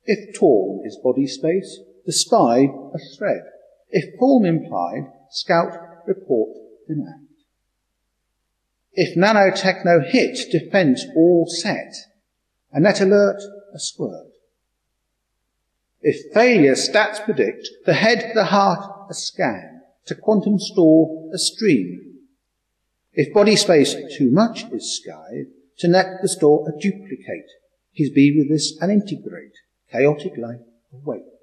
If torn is body space, the spy a thread. If form implied, scout, report, enact. If nanotechno hit, defense all set, a net alert, a squirt. If failure, stats predict, the head, the heart, a scan, to quantum store, a stream. If body space too much is skied, to net the store a duplicate, his be with this and integrate, chaotic life await.